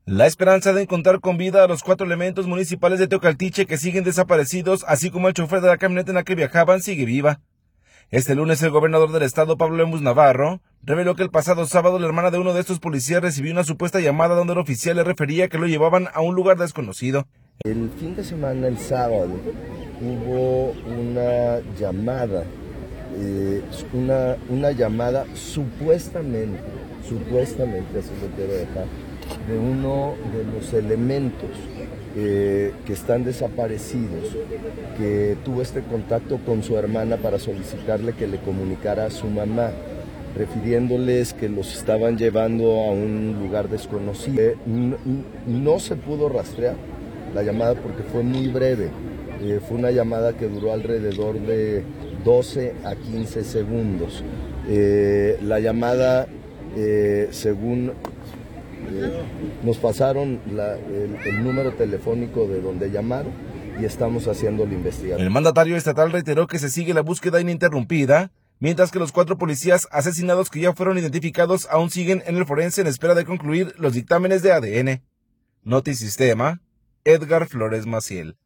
La esperanza de encontrar con vida a los 4 elementos municipales de Teocaltiche que siguen desaparecidos, así como el chofer de la camioneta en la que viajaban, sigue viva. Este lunes el gobernador del estado, Pablo Lemus Navarro, reveló que el pasado sábado la hermana de uno de estos policías recibió una supuesta llamada donde el oficial le refería que lo llevaban a un lugar desconocido. El fin de semana, el sábado, hubo una llamada, una llamada supuestamente, eso lo quiero dejar, de uno de los elementos que están desaparecidos, que tuvo este contacto con su hermana para solicitarle que le comunicara a su mamá, refiriéndoles que los estaban llevando a un lugar desconocido. No se pudo rastrear la llamada porque fue muy breve. Fue una llamada que duró alrededor de 12 a 15 segundos. La llamada, según nos pasaron el número telefónico de donde llamaron y estamos haciendo la investigación. El mandatario estatal reiteró que se sigue la búsqueda ininterrumpida, mientras que los 4 policías asesinados que ya fueron identificados aún siguen en el forense en espera de concluir los dictámenes de ADN. Notisistema, Edgar Flores Maciel.